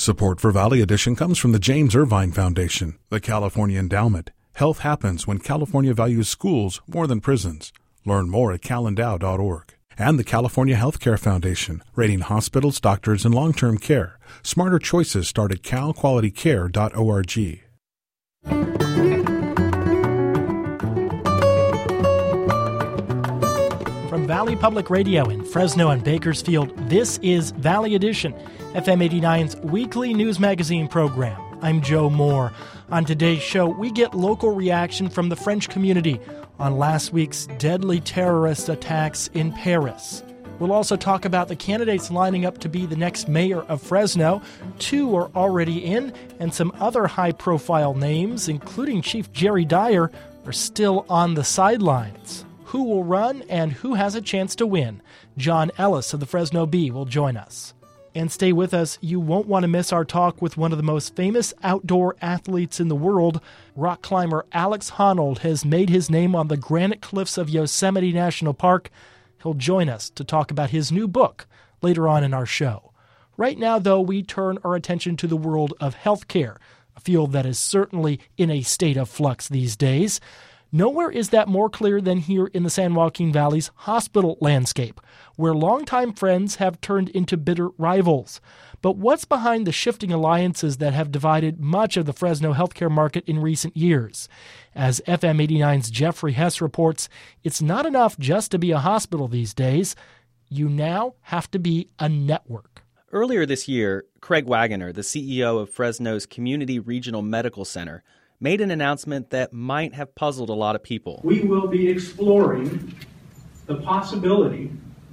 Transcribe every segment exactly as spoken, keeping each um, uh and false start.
Support for Valley Edition comes from the James Irvine Foundation, the California Endowment. Health happens when California values schools more than prisons. Learn more at cal endow dot org. And the California Healthcare Foundation, rating hospitals, doctors, and long-term care. Smarter choices start at cal quality care dot org. From Valley Public Radio in Fresno and Bakersfield, this is Valley Edition, F M eighty-nine's weekly news magazine program. I'm Joe Moore. On today's show, we get local reaction from the French community on last week's deadly terrorist attacks in Paris. We'll also talk about the candidates lining up to be the next mayor of Fresno. Two are already in, and some other high-profile names, including Chief Jerry Dyer, are still on the sidelines. Who will run and who has a chance to win? John Ellis of the Fresno Bee will join us. And stay with us. You won't want to miss our talk with one of the most famous outdoor athletes in the world. Rock climber Alex Honnold has made his name on the granite cliffs of Yosemite National Park. He'll join us to talk about his new book later on in our show. Right now, though, we turn our attention to the world of healthcare, a field that is certainly in a state of flux these days. Nowhere is that more clear than here in the San Joaquin Valley's hospital landscape, where longtime friends have turned into bitter rivals. But what's behind the shifting alliances that have divided much of the Fresno healthcare market in recent years? As F M eighty-nine's Jeffrey Hess reports, it's not enough just to be a hospital these days. You now have to be a network. Earlier this year, Craig Wagoner, the C E O of Fresno's Community Regional Medical Center, made an announcement that might have puzzled a lot of people. We will be exploring the possibility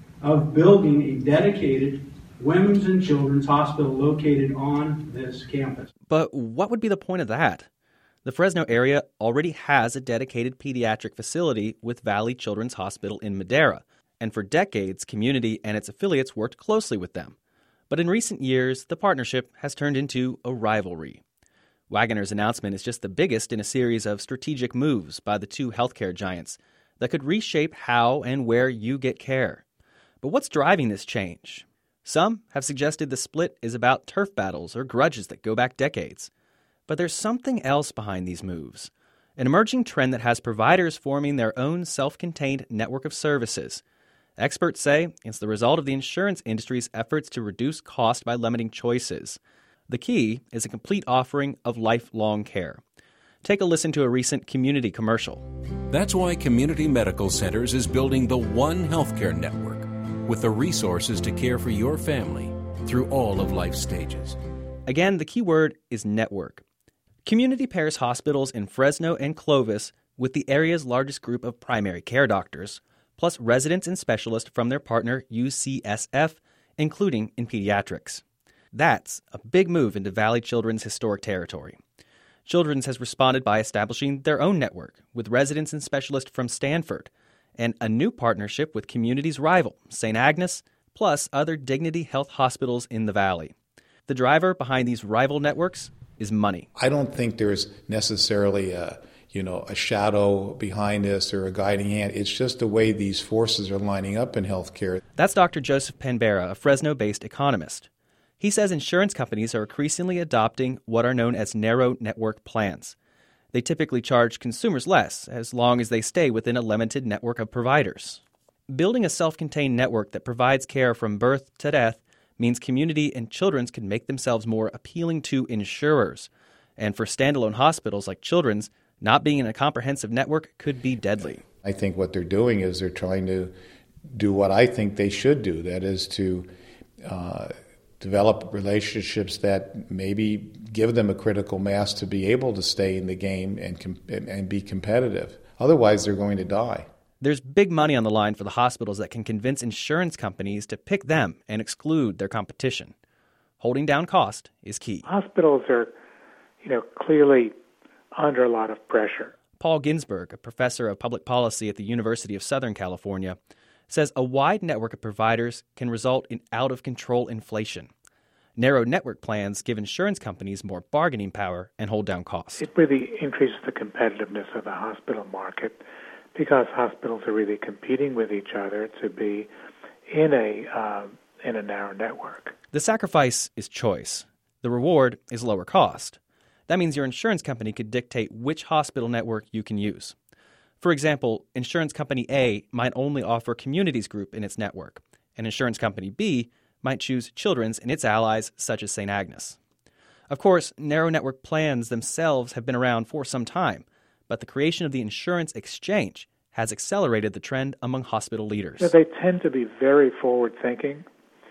of building a dedicated women's and children's hospital located on this campus. But what would be the point of that? The Fresno area already has a dedicated pediatric facility with Valley Children's Hospital in Madera, and for decades, Community and its affiliates worked closely with them. But in recent years, the partnership has turned into a rivalry. Wagoner's announcement is just the biggest in a series of strategic moves by the two healthcare giants that could reshape how and where you get care. But what's driving this change? Some have suggested the split is about turf battles or grudges that go back decades. But there's something else behind these moves, an emerging trend that has providers forming their own self-contained network of services. Experts say it's the result of the insurance industry's efforts to reduce cost by limiting choices. The key is a complete offering of lifelong care. Take a listen to a recent Community commercial. That's why Community Medical Centers is building the One Healthcare Network with the resources to care for your family through all of life's stages. Again, the key word is network. Community pairs hospitals in Fresno and Clovis with the area's largest group of primary care doctors, plus residents and specialists from their partner U C S F, including in pediatrics. That's a big move into Valley Children's historic territory. Children's has responded by establishing their own network with residents and specialists from Stanford, and a new partnership with Community's rival, Saint Agnes, plus other Dignity Health hospitals in the Valley. The driver behind these rival networks is money. I don't think there's necessarily a, you know, a shadow behind this or a guiding hand. It's just the way these forces are lining up in healthcare. That's Doctor Joseph Penbera, a Fresno-based economist. He says insurance companies are increasingly adopting what are known as narrow network plans. They typically charge consumers less, as long as they stay within a limited network of providers. Building a self-contained network that provides care from birth to death means Community and Children's can make themselves more appealing to insurers. And for standalone hospitals like Children's, not being in a comprehensive network could be deadly. I think what they're doing is they're trying to do what I think they should do, that is to uh, develop relationships that maybe give them a critical mass to be able to stay in the game and com- and be competitive. Otherwise, they're going to die. There's big money on the line for the hospitals that can convince insurance companies to pick them and exclude their competition. Holding down cost is key. Hospitals are, you know, clearly under a lot of pressure. Paul Ginsberg, a professor of public policy at the University of Southern California, says a wide network of providers can result in out-of-control inflation. Narrow network plans give insurance companies more bargaining power and hold down costs. It really increases the competitiveness of the hospital market because hospitals are really competing with each other to be in a uh, in a narrow network. The sacrifice is choice. The reward is lower cost. That means your insurance company could dictate which hospital network you can use. For example, insurance company A might only offer Communities Group in its network, and insurance company B might choose Children's and its allies, such as Saint Agnes. Of course, narrow network plans themselves have been around for some time, but the creation of the insurance exchange has accelerated the trend among hospital leaders. Yeah, they tend to be very forward-thinking,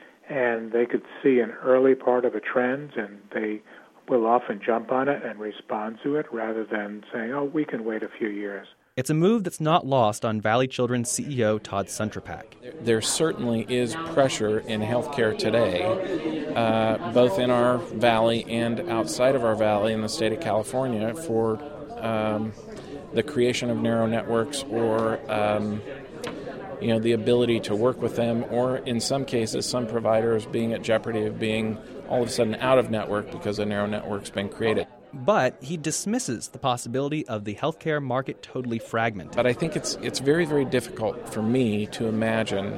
and they could see an early part of a trend, and they will often jump on it and respond to it rather than saying, oh, we can wait a few years. It's a move that's not lost on Valley Children's C E O Todd Suntrapak. There certainly is pressure in healthcare today, uh, both in our valley and outside of our valley in the state of California, for um, the creation of narrow networks or um, you know, the ability to work with them, or in some cases, some providers being at jeopardy of being all of a sudden out of network because a narrow network's been created. But he dismisses the possibility of the healthcare market totally fragmented. But I think it's it's very, very difficult for me to imagine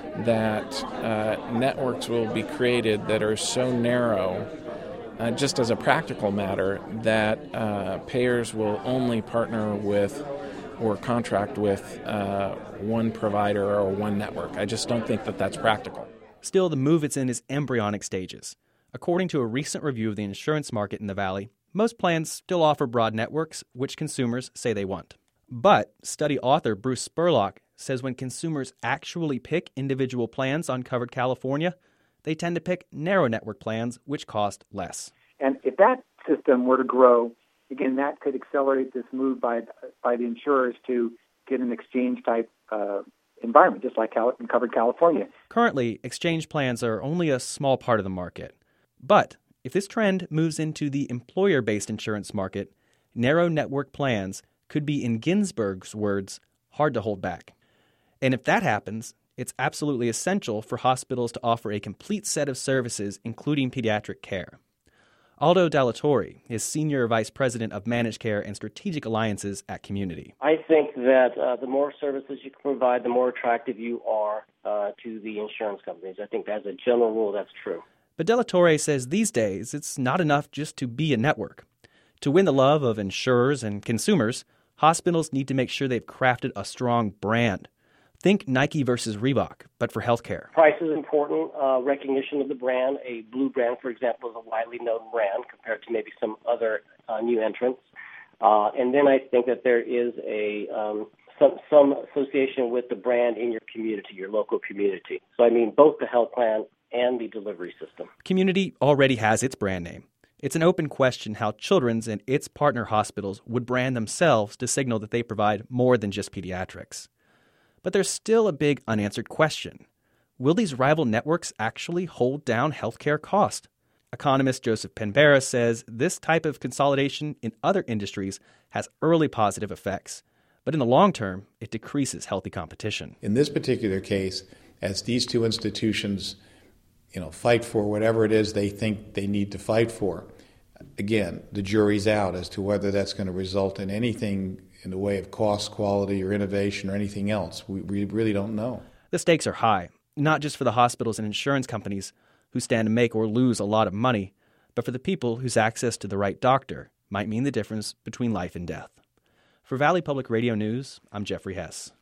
that uh, networks will be created that are so narrow, uh, just as a practical matter, that uh, payers will only partner with or contract with uh, one provider or one network. I just don't think that that's practical. Still, the move is in its embryonic stages. According to a recent review of the insurance market in the Valley, most plans still offer broad networks, which consumers say they want. But study author Bruce Spurlock says when consumers actually pick individual plans on Covered California, they tend to pick narrow network plans, which cost less. And if that system were to grow, again, that could accelerate this move by by the insurers to get an exchange-type uh, environment, just like in Covered California. Currently, exchange plans are only a small part of the market. But if this trend moves into the employer-based insurance market, narrow network plans could be, in Ginsburg's words, hard to hold back. And if that happens, it's absolutely essential for hospitals to offer a complete set of services, including pediatric care. Aldo Dallatorre is Senior Vice President of Managed Care and Strategic Alliances at Community. I think that uh, the more services you can provide, the more attractive you are uh, to the insurance companies. I think as a general rule, that's true. But Dallatorre says these days it's not enough just to be a network. To win the love of insurers and consumers, hospitals need to make sure they've crafted a strong brand. Think Nike versus Reebok, but for healthcare. Price is important, uh, recognition of the brand. A blue brand, for example, is a widely known brand compared to maybe some other uh, new entrants. Uh, and then I think that there is a um, some, some association with the brand in your community, your local community. So I mean both the health plan and the delivery system. Community already has its brand name. It's an open question how Children's and its partner hospitals would brand themselves to signal that they provide more than just pediatrics. But there's still a big unanswered question. Will these rival networks actually hold down healthcare cost? Economist Joseph Penbera says this type of consolidation in other industries has early positive effects, but in the long term, it decreases healthy competition. In this particular case, as these two institutions you know, fight for whatever it is they think they need to fight for, again, the jury's out as to whether that's going to result in anything in the way of cost, quality, or innovation, or anything else. We, we really don't know. The stakes are high, not just for the hospitals and insurance companies who stand to make or lose a lot of money, but for the people whose access to the right doctor might mean the difference between life and death. For Valley Public Radio News, I'm Jeffrey Hess.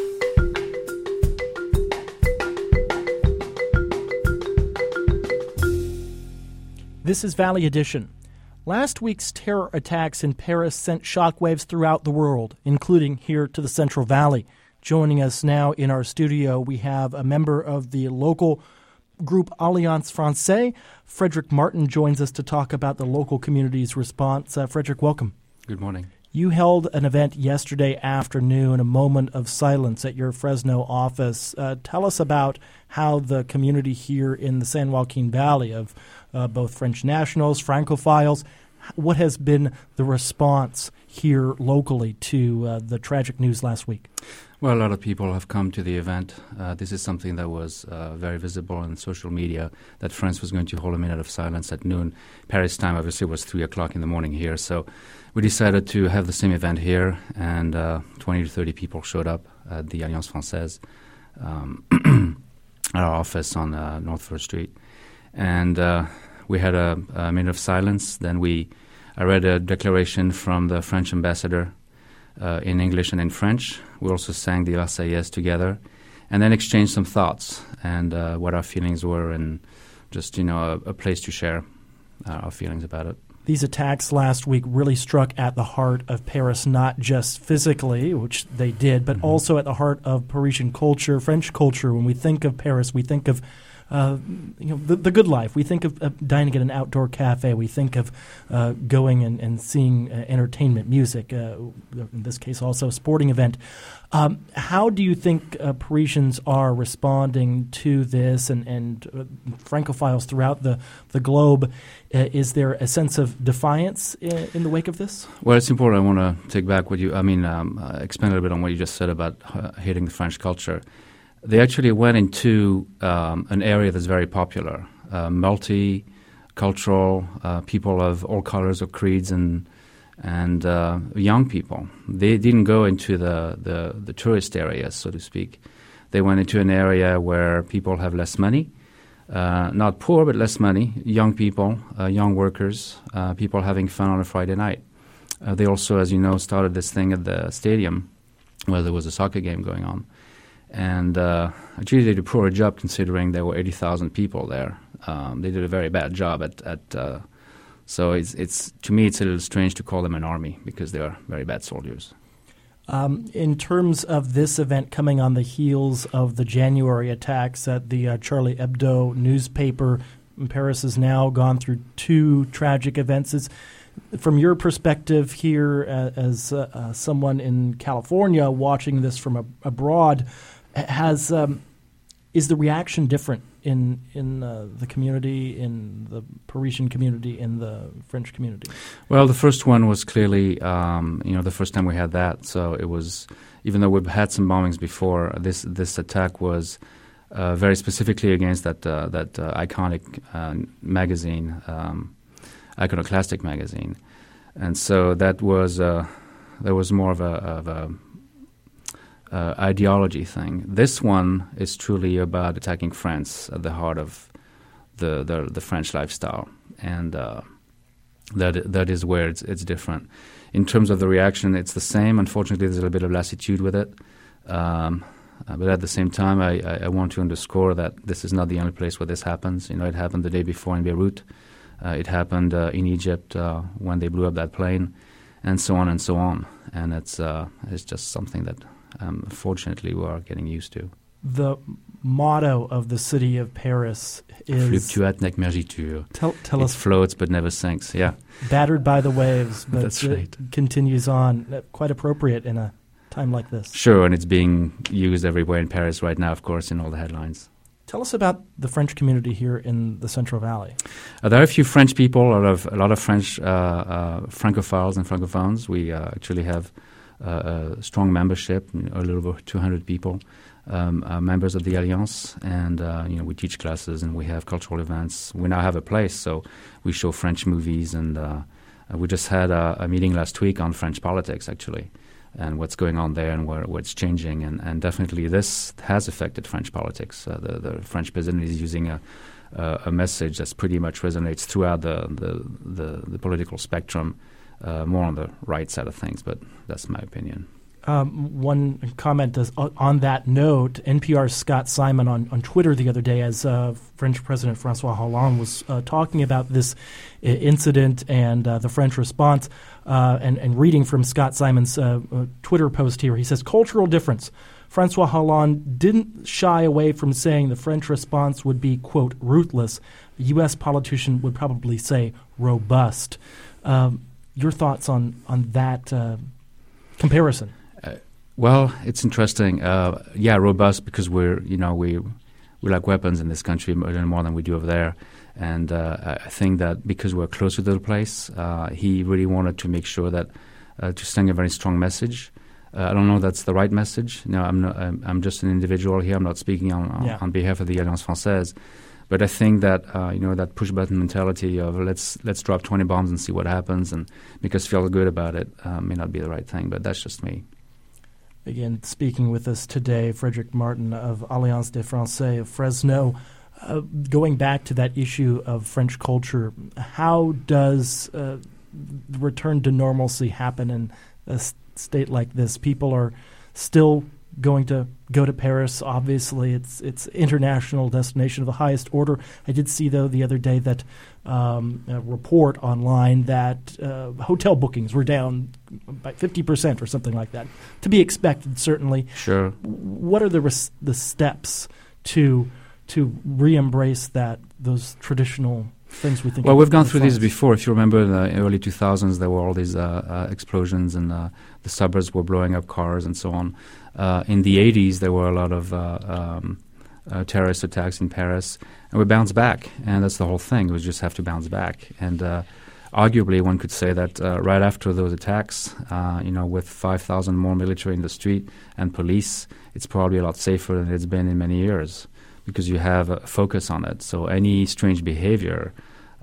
This is Valley Edition. Last week's terror attacks in Paris sent shockwaves throughout the world, including here to the Central Valley. Joining us now in our studio, we have a member of the local group Alliance Francaise. Frederick Martin joins us to talk about the local community's response. Uh, Frederick, welcome. Good morning. You held an event yesterday afternoon, a moment of silence at your Fresno office. Uh, tell us about how the community here in the San Joaquin Valley of uh, both French nationals, Francophiles, what has been the response here locally to uh, the tragic news last week? Well, a lot of people have come to the event. Uh, this is something that was uh, very visible on social media, that France was going to hold a minute of silence at noon. Paris time, obviously, was three o'clock in the morning here. So we decided to have the same event here, and uh, twenty to thirty people showed up at the Alliance Francaise, um, at our office on uh, North First Street. And uh, we had a, a minute of silence. Then we, I read a declaration from the French ambassador uh, in English and in French. We also sang the Marseillaise together, and then exchanged some thoughts and uh, what our feelings were, and just, you know, a, a place to share uh, our feelings about it. These attacks last week really struck at the heart of Paris, not just physically, which they did, but mm-hmm. also at the heart of Parisian culture, French culture. When we think of Paris, we think of uh, you know the, the good life. We think of uh, dining at an outdoor cafe. We think of uh, going and, and seeing uh, entertainment, music, uh, in this case also a sporting event. Um, how do you think uh, Parisians are responding to this, and, and uh, Francophiles throughout the, the globe? Uh, is there a sense of defiance in, in the wake of this? Well, it's important. I want to take back what you, I mean, um, uh, expand a little bit on what you just said about uh, hating the French culture. They actually went into um, an area that's very popular, uh, multicultural, uh, people of all colors or creeds, and and uh, young people. They didn't go into the, the, the tourist areas, so to speak. They went into an area where people have less money, uh, not poor, but less money, young people, uh, young workers, uh, people having fun on a Friday night. Uh, they also, as you know, started this thing at the stadium where there was a soccer game going on. And uh, actually they did a poor job considering there were eighty thousand people there. Um, they did a very bad job at... at uh, So it's, it's to me, it's a little strange to call them an army because they are very bad soldiers. Um, in terms of this event coming on the heels of the January attacks at the uh, Charlie Hebdo newspaper, Paris has now gone through two tragic events. Is, from your perspective here uh, as uh, uh, someone in California watching this from a, abroad, has um, is the reaction different in in uh, the community, in the Parisian community, in the French community? Well, the first one was clearly, um, you know, the first time we had that. So it was, even though we've had some bombings before, this this attack was uh, very specifically against that uh, that uh, iconic uh, magazine, um, Iconoclastic magazine, and so that was uh, there was more of a, of a Uh, ideology thing. This one is truly about attacking France at the heart of the the, the French lifestyle, and uh, that that is where it's, it's different. In terms of the reaction, it's the same. Unfortunately, there's a little bit of lassitude with it, um, uh, but at the same time, I, I, I want to underscore that this is not the only place where this happens. You know, it happened the day before in Beirut. Uh, it happened uh, in Egypt uh, when they blew up that plane, and so on and so on. And it's uh, it's just something that Um, fortunately, we are getting used to. The motto of the city of Paris is... Fluctuat nec mergitur. Tell, tell it us... floats but never sinks, yeah. Battered by the waves, but That's it right. continues on. Quite appropriate in a time like this. Sure, and it's being used everywhere in Paris right now, of course, in all the headlines. Tell us about the French community here in the Central Valley. Uh, there are a few French people, a lot of, a lot of French uh, uh, francophiles and francophones. We uh, actually have Uh, a strong membership, you know, a little over two hundred people, um, are members of the Alliance, and uh, you know, we teach classes and we have cultural events. We now have a place, so we show French movies, and uh, we just had a, a meeting last week on French politics, actually, and what's going on there and where, where it's changing, and, and definitely this has affected French politics. Uh, the, the French president is using a, a, a message that pretty much resonates throughout the, the, the, the political spectrum. Uh, more on the right side of things, but that's my opinion. Um, one comment is, on that note, N P R's Scott Simon on, on Twitter the other day, as uh, French President François Hollande was uh, talking about this I- incident and uh, the French response, uh, and, and reading from Scott Simon's uh, uh, Twitter post here, he says, cultural difference. François Hollande didn't shy away from saying the French response would be, quote, ruthless. A U S politician would probably say robust. Um, Your thoughts on on that uh, comparison? Uh, well, it's interesting. Uh, yeah, robust because we're you know we we like weapons in this country more than we do over there, and uh, I think that because we're closer to the place, uh, he really wanted to make sure that uh, to send a very strong message. Uh, I don't know if that's the right message. No, I'm not. I'm, I'm just an individual here. I'm not speaking on on, yeah. on behalf of the Alliance Française. But I think that uh, you know that push button mentality of let's let's drop twenty bombs and see what happens and make us feel good about it uh, may not be the right thing. But that's just me. Again, speaking with us today, Frederic Martin of Alliance des Français of Fresno. Uh, going back to that issue of French culture, how does uh, the return to normalcy happen in a s- state like this? People are still going to go to Paris. Obviously, it's it's international destination of the highest order. I did see, though, the other day that um, a report online that uh, hotel bookings were down by fifty percent or something like that. To be expected, certainly. Sure. What are the res- the steps to to re-embrace that those traditional things we think? Well, of we've gone in through France? these before. If you remember, in the early two thousands, there were all these uh, uh, explosions, and uh, the suburbs were blowing up cars and so on. Uh, in the eighties, there were a lot of uh, um, uh, terrorist attacks in Paris, and we bounced back. And that's the whole thing. We just have to bounce back. And uh, arguably, one could say that uh, right after those attacks, uh, you know, with five thousand more military in the street and police, it's probably a lot safer than it's been in many years, because you have a focus on it. So any strange behavior,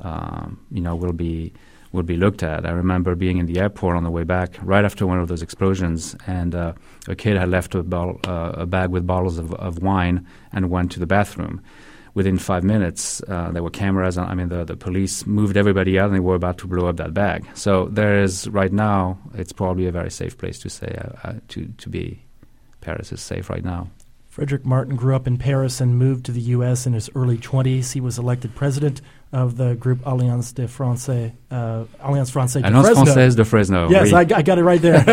um, you know, will be will be looked at. I remember being in the airport on the way back right after one of those explosions, and uh, a kid had left a, bottle, uh, a bag with bottles of, of wine and went to the bathroom. Within five minutes, uh, there were cameras. I mean, the, the police moved everybody out, and they were about to blow up that bag. So there is, right now, it's probably a very safe place to say, uh, uh, to, to be. Paris is safe right now. Frederick Martin grew up in Paris and moved to the U S in his early twenties. He was elected president of the group Alliance de Français, uh, Alliance Française de Alliance Fresno. Française de Fresno. Yes, oui. I, I got it right there.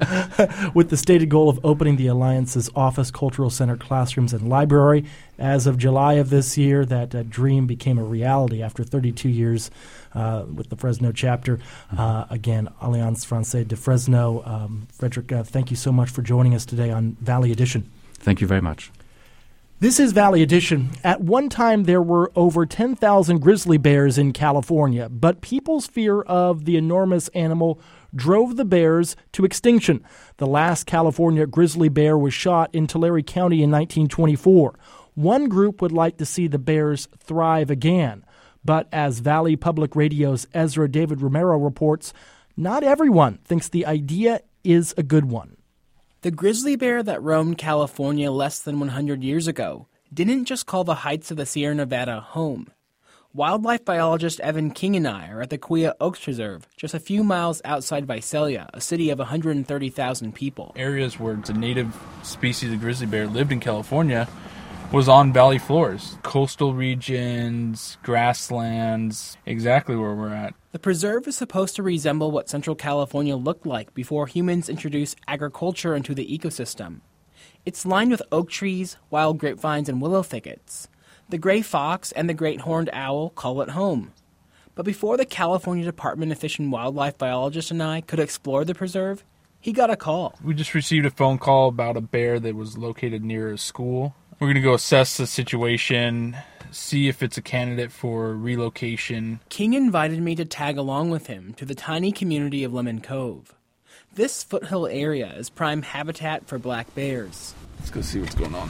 With the stated goal of opening the Alliance's office, cultural center, classrooms, and library. As of July of this year, that uh, dream became a reality after thirty-two years uh, with the Fresno chapter. Uh, again, Alliance Française de Fresno. Um, Frederick, uh, thank you so much for joining us today on Valley Edition. Thank you very much. This is Valley Edition. At one time, there were over ten thousand grizzly bears in California, but people's fear of the enormous animal drove the bears to extinction. The last California grizzly bear was shot in Tulare County in nineteen twenty-four. One group would like to see the bears thrive again, but as Valley Public Radio's Ezra David Romero reports, not everyone thinks the idea is a good one. The grizzly bear that roamed California less than one hundred years ago didn't just call the heights of the Sierra Nevada home. Wildlife biologist Evan King and I are at the Kaweah Oaks Preserve, just a few miles outside Visalia, a city of one hundred thirty thousand people. Areas where the native species of grizzly bear lived in California was on valley floors. Coastal regions, grasslands, exactly where we're at. The preserve is supposed to resemble what Central California looked like before humans introduced agriculture into the ecosystem. It's lined with oak trees, wild grapevines, and willow thickets. The gray fox and the great horned owl call it home. But before the California Department of Fish and Wildlife biologist and I could explore the preserve, he got a call. We just received a phone call about a bear that was located near a school. We're going to go assess the situation, see if it's a candidate for relocation. King invited me to tag along with him to the tiny community of Lemon Cove. This foothill area is prime habitat for black bears. Let's go see what's going on.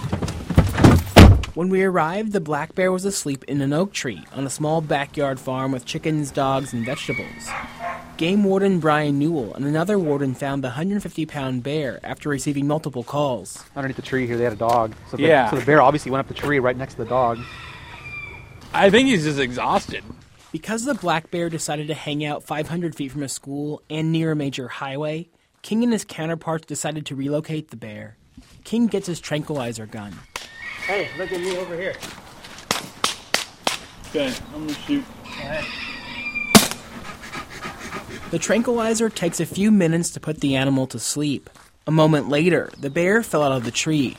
When we arrived, the black bear was asleep in an oak tree on a small backyard farm with chickens, dogs, and vegetables. Game warden Brian Newell and another warden found the one hundred fifty pound bear after receiving multiple calls. Underneath the tree here, they had a dog. So the, Yeah. so the bear obviously went up the tree right next to the dog. I think he's just exhausted. Because the black bear decided to hang out five hundred feet from a school and near a major highway, King and his counterparts decided to relocate the bear. King gets his tranquilizer gun. Hey, look at me over here. Okay, I'm going to shoot. The tranquilizer takes a few minutes to put the animal to sleep. A moment later, the bear fell out of the tree.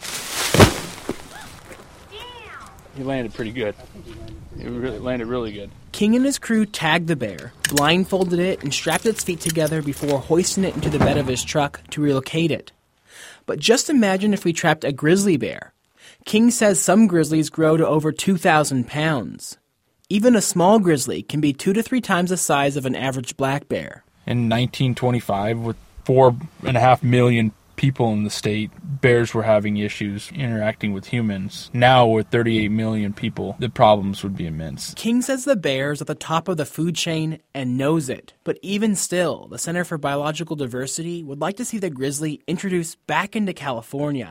He landed pretty good. He really landed really good. King and his crew tagged the bear, blindfolded it, and strapped its feet together before hoisting it into the bed of his truck to relocate it. But just imagine if we trapped a grizzly bear. King says some grizzlies grow to over two thousand pounds. Even a small grizzly can be two to three times the size of an average black bear. In nineteen twenty-five, with four and a half million people in the state, bears were having issues interacting with humans. Now, with thirty-eight million people, the problems would be immense. King says the bear is at the top of the food chain and knows it. But even still, the Center for Biological Diversity would like to see the grizzly introduced back into California.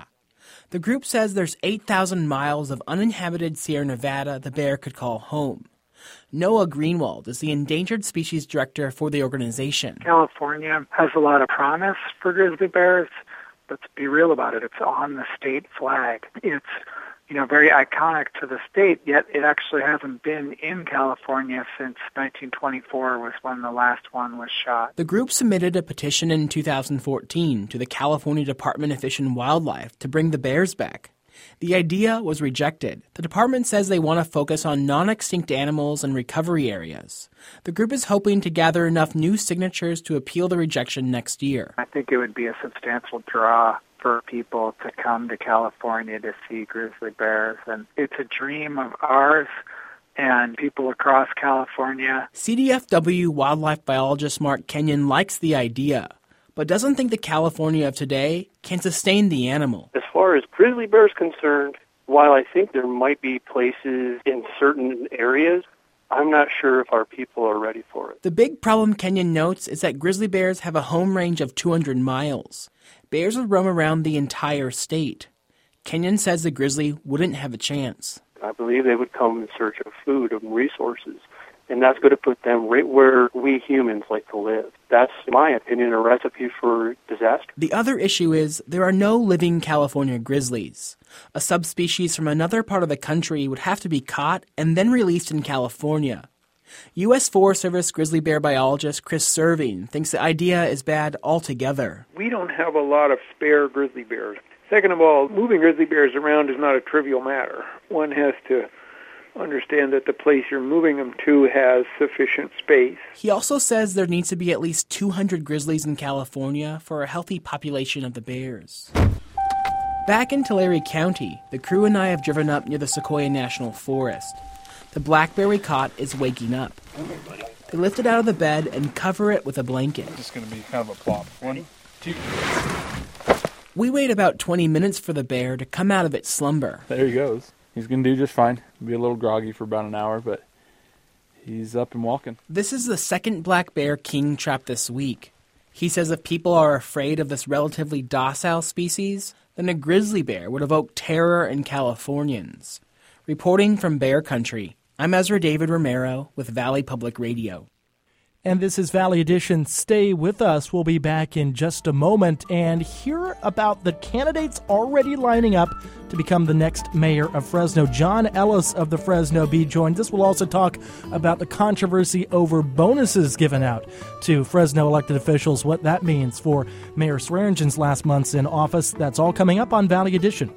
The group says there's eight thousand miles of uninhabited Sierra Nevada the bear could call home. Noah Greenwald is the Endangered Species Director for the organization. California has a lot of promise for grizzly bears. Let's be real about it. It's on the state flag. It's, you know, very iconic to the state, yet it actually hasn't been in California since nineteen twenty-four was when the last one was shot. The group submitted a petition in two thousand fourteen to the California Department of Fish and Wildlife to bring the bears back. The idea was rejected. The department says they want to focus on non-extinct animals and recovery areas. The group is hoping to gather enough new signatures to appeal the rejection next year. I think it would be a substantial draw for people to come to California to see grizzly bears, and it's a dream of ours and people across California. C D F W wildlife biologist Mark Kenyon likes the idea, but doesn't think the California of today can sustain the animal. As far as grizzly bears concerned, while I think there might be places in certain areas, I'm not sure if our people are ready for it. The big problem, Kenyon notes, is that grizzly bears have a home range of two hundred miles. Bears would roam around the entire state. Kenyon says the grizzly wouldn't have a chance. I believe they would come in search of food and resources, and that's going to put them right where we humans like to live. That's, in my opinion, a recipe for disaster. The other issue is there are no living California grizzlies. A subspecies from another part of the country would have to be caught and then released in California. U S Forest Service grizzly bear biologist Chris Serving thinks the idea is bad altogether. We don't have a lot of spare grizzly bears. Second of all, moving grizzly bears around is not a trivial matter. One has to understand that the place you're moving them to has sufficient space. He also says there needs to be at least two hundred grizzlies in California for a healthy population of the bears. Back in Tulare County, the crew and I have driven up near the Sequoia National Forest. The black bear we caught is waking up. They lift it out of the bed and cover it with a blanket. It's going to be kind of a plop. One, two. We wait about twenty minutes for the bear to come out of its slumber. There he goes. He's going to do just fine. He'll be a little groggy for about an hour, but he's up and walking. This is the second black bear King trapped this week. He says if people are afraid of this relatively docile species, then a grizzly bear would evoke terror in Californians. Reporting from Bear Country, I'm Ezra David Romero with Valley Public Radio. And this is Valley Edition. Stay with us. We'll be back in just a moment and hear about the candidates already lining up to become the next mayor of Fresno. John Ellis of the Fresno Bee joins us. We'll also talk about the controversy over bonuses given out to Fresno elected officials, what that means for Mayor Swearingen's last months in office. That's all coming up on Valley Edition.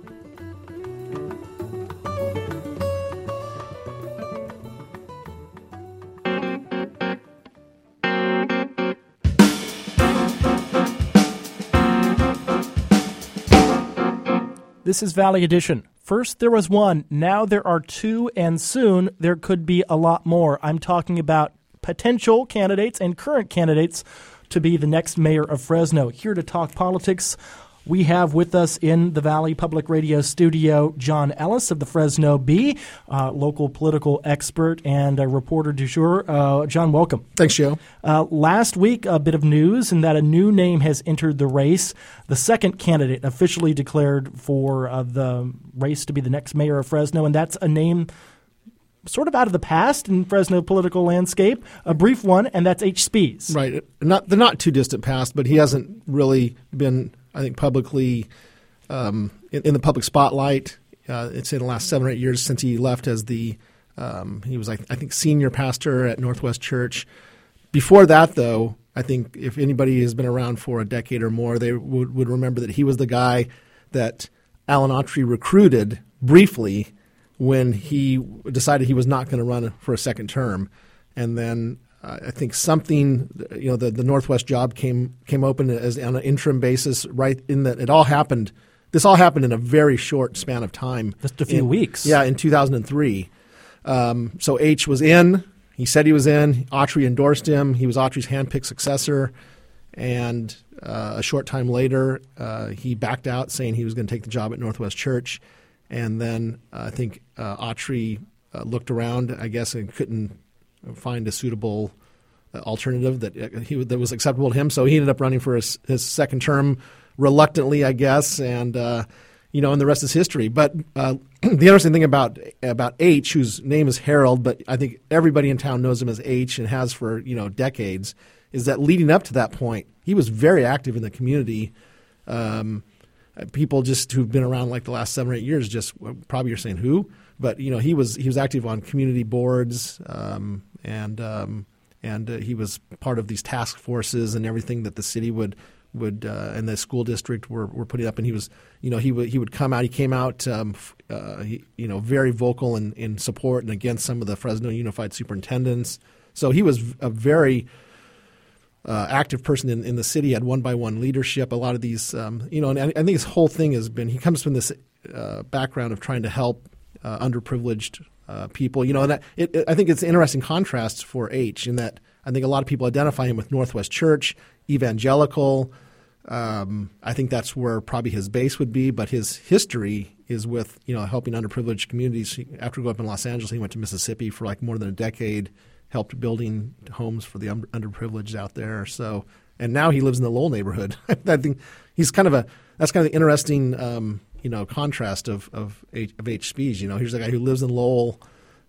This is Valley Edition. First there was one, now there are two, and soon there could be a lot more. I'm talking about potential candidates and current candidates to be the next mayor of Fresno. Here to talk politics, we have with us in the Valley Public Radio studio John Ellis of the Fresno Bee, uh, local political expert and a reporter du jour. Uh, John, welcome. Thanks, Joe. Uh, last week, a bit of news in that a new name has entered the race. The second candidate officially declared for uh, the race to be the next mayor of Fresno, and that's a name sort of out of the past in Fresno political landscape, a brief one, and that's H. Spies. Right. Not the not too distant past, but he hasn't really been, I think, publicly um, in, in the public spotlight. Uh, it's in the last seven or eight years since he left as the um, he was, I, I think, senior pastor at Northwest Church. Before that, though, I think if anybody has been around for a decade or more, they would, would remember that he was the guy that Alan Autry recruited briefly when he decided he was not going to run for a second term. And then uh, I think something, you know, the, the Northwest job came came open as on an interim basis, right in that it all happened. This all happened in a very short span of time. Just a few in, weeks. Yeah, in two thousand three. Um, so H was in. He said he was in. Autry endorsed him. He was Autry's handpicked successor. And uh, a short time later, uh, he backed out saying he was going to take the job at Northwest Church. And then uh, I think uh, Autry uh, looked around, I guess, and couldn't find a suitable uh, alternative that uh, he that was acceptable to him. So he ended up running for his, his second term reluctantly, I guess. And uh, you know, and the rest is history. But uh, the interesting thing about about H, whose name is Harold, but I think everybody in town knows him as H and has for, you know, decades, is that leading up to that point, he was very active in the community. Um, people just who've been around like the last seven or eight years, just probably you're saying who, but you know, he was he was active on community boards, um, and um, and uh, he was part of these task forces and everything that the city would. would uh, and the school district were, were putting up, and he was, you know, he would he would come out. He came out, um, uh, he, you know, very vocal in, in support and against some of the Fresno Unified superintendents. So he was a very uh, active person in, in the city. Had one by one leadership. A lot of these, um, you know, and I, I think his whole thing has been. He comes from this uh, background of trying to help uh, underprivileged uh, people. You know, and that, it, it, I think it's an interesting contrast for H in that I think a lot of people identify him with Northwest Church. Evangelical. Um, I think that's where probably his base would be, but his history is with, you know, helping underprivileged communities. He, after growing up in Los Angeles, he went to Mississippi for like more than a decade, helped building homes for the un- underprivileged out there. So, and now he lives in the Lowell neighborhood. I think he's kind of a that's kind of the interesting, um, you know, contrast of of H, of H. Spies. You know, here's a guy who lives in Lowell.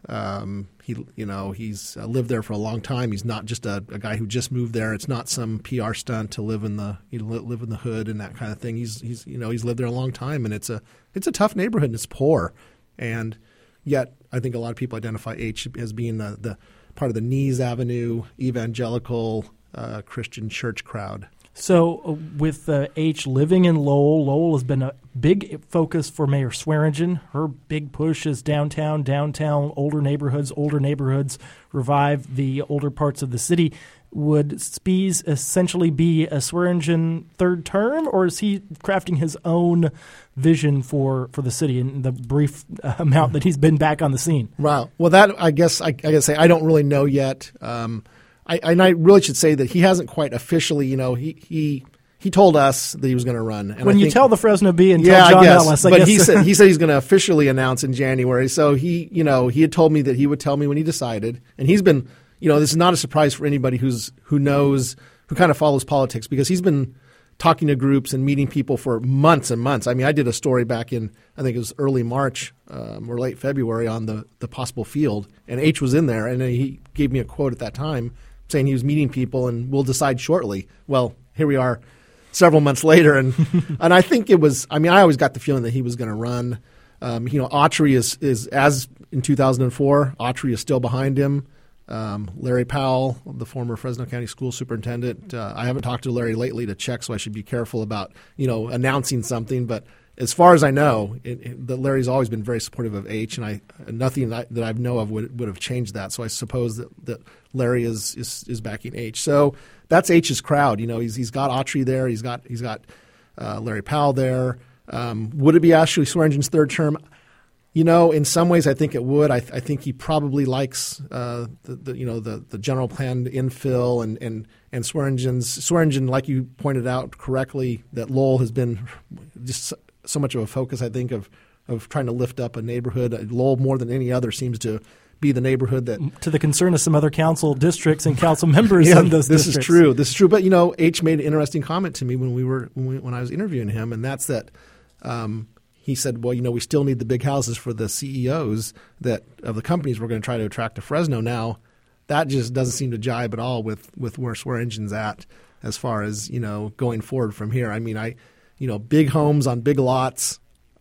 Um, he, you know, he's uh, lived there for a long time. He's not just a, a guy who just moved there. It's not some P R stunt to live in the you know, live in the hood and that kind of thing. He's he's you know he's lived there a long time, and it's a it's a tough neighborhood and it's poor, and yet I think a lot of people identify H as being the, the part of the Nees Avenue evangelical uh, Christian church crowd. So uh, with uh, H living in Lowell, Lowell has been a big focus for Mayor Swearingen. Her big push is downtown, downtown, older neighborhoods, older neighborhoods, revive the older parts of the city. Would Spies essentially be a Swearingen third term, or is he crafting his own vision for, for the city in the brief amount that he's been back on the scene? Wow. Well, that I guess I, I gotta say I don't really know yet. Um, I, and I really should say that he hasn't quite officially, you know, he he, he told us that he was going to run. And when I you think, tell the Fresno Bee and yeah, tell John I guess, Ellis, I but guess. he said he said he's going to officially announce in January. So he, you know, he had told me that he would tell me when he decided, and he's been, you know, this is not a surprise for anybody who's who knows who kind of follows politics because he's been talking to groups and meeting people for months and months. I mean, I did a story back in I think it was early March um, or late February on the the possible field, and H was in there, and he gave me a quote at that time saying he was meeting people and we'll decide shortly. Well, here we are several months later. And and I think it was, I mean, I always got the feeling that he was going to run. Um, you know, Autry is, is, as in two thousand four, Autry is still behind him. Um, Larry Powell, the former Fresno County School Superintendent. Uh, I haven't talked to Larry lately to check, so I should be careful about, you know, announcing something. But as far as I know, it, it, that Larry's always been very supportive of H, and I nothing that, that I know of would would have changed that. So I suppose that, that Larry is, is is backing H. So that's H's crowd. You know, he's he's got Autry there. He's got he's got uh, Larry Powell there. Um, would it be Ashley Swearingen's third term? You know, in some ways, I think it would. I, th- I think he probably likes uh, the, the you know the, the general plan infill and and and Swearingen's Swearingen, like you pointed out correctly, that Lowell has been just so much of a focus, I think, of, of trying to lift up a neighborhood. Lowell, more than any other, seems to be the neighborhood that – to the concern of some other council districts and council members yeah, in those this districts. This is true. This is true. But, you know, H made an interesting comment to me when we were when, we, when I was interviewing him, and that's that um, he said, well, you know, we still need the big houses for the C E Os that of the companies we're going to try to attract to Fresno now. That just doesn't seem to jibe at all with, with where Swearingen's at as far as, you know, going forward from here. I mean, I – you know, big homes on big lots.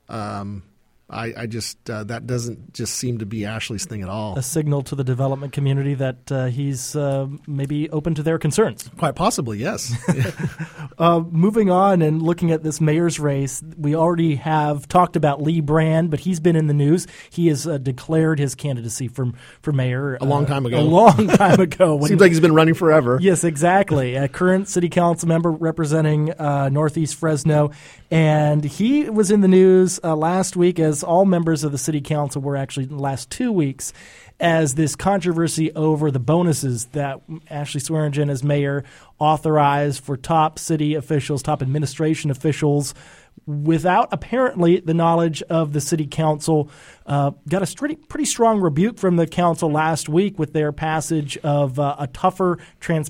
Um, I, I just uh, that doesn't just seem to be Ashley's thing at all. A signal to the development community that uh, he's uh, maybe open to their concerns. Quite possibly, yes. uh, moving on and looking at this mayor's race, we already have talked about Lee Brand, but he's been in the news. He has uh, declared his candidacy for for mayor a long uh, time ago. A long time ago. When, Seems like he's been running forever. Yes, exactly. A current city council member representing uh, Northeast Fresno, and he was in the news uh, last week as all members of the city council were actually in the last two weeks as this controversy over the bonuses that Ashley Swearingen as mayor authorized for top city officials, top administration officials, without apparently the knowledge of the city council. Uh, got a pretty, pretty strong rebuke from the council last week with their passage of uh, a tougher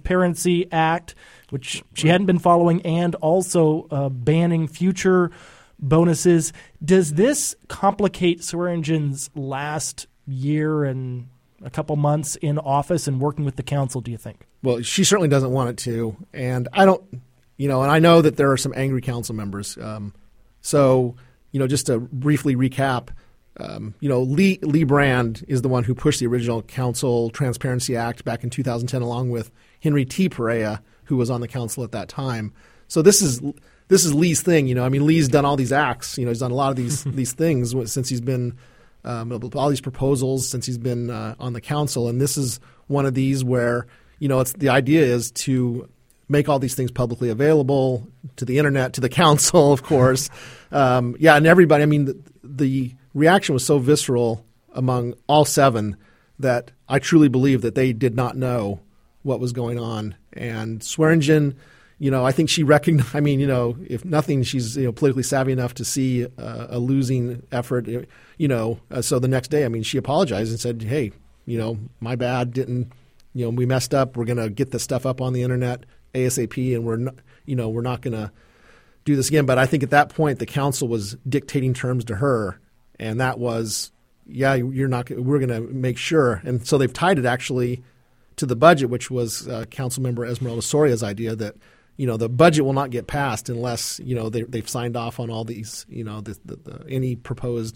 Transparency Act, which she hadn't been following, and also uh, banning future bonuses. Does this complicate Swearingen's last year and a couple months in office and working with the council, do you think? Well, she certainly doesn't want it to. And I don't, you know, and I know that there are some angry council members. Um, so, you know, just to briefly recap, um, you know, Lee, Lee Brand is the one who pushed the original Council Transparency Act back in two thousand ten, along with Henry T. Perea, who was on the council at that time. So this is this is Lee's thing. You know, I mean, Lee's done all these acts. You know, he's done a lot of these these things since he's been um, all these proposals since he's been uh, on the council. And this is one of these where, you know, it's the idea is to make all these things publicly available to the internet, to the council, of course. um, yeah, and everybody. I mean, the, the reaction was so visceral among all seven that I truly believe that they did not know what was going on. And Swearingen, you know, I think she recognized, I mean, you know, if nothing, she's, you know, politically savvy enough to see uh, a losing effort, you know. Uh, so the next day, I mean, she apologized and said, hey, you know, my bad, didn't, you know, we messed up. We're going to get this stuff up on the internet ASAP, and we're not, you know, we're not going to do this again. But I think at that point, the council was dictating terms to her, and that was, yeah, you're not, we're going to make sure. And so they've tied it actually to the budget, which was uh, Councilmember Esmeralda Soria's idea that, you know, the budget will not get passed unless, you know, they, they've signed off on all these, you know, the, the, the, any proposed,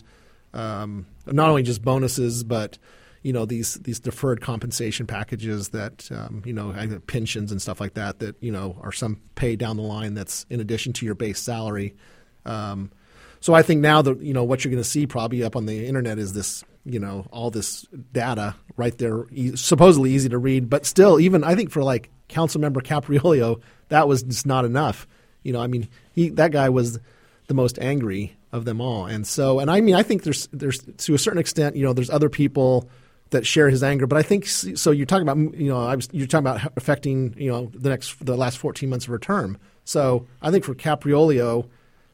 um, not only just bonuses, but, you know, these these deferred compensation packages that, um, you know, pensions and stuff like that, that, you know, are some pay down the line that's in addition to your base salary. Um, so I think now that, you know, what you're going to see probably up on the internet is this, you know, all this data right there, e- supposedly easy to read, but still, even I think for like Councilmember Capriolio, that was just not enough. You know, I mean, he that guy was the most angry of them all, and so, and I mean, I think there's there's to a certain extent, you know, there's other people that share his anger, but I think so. You're talking about, you know, I was, you're talking about affecting, you know, the next the last fourteen months of her term. So I think for Capriolio,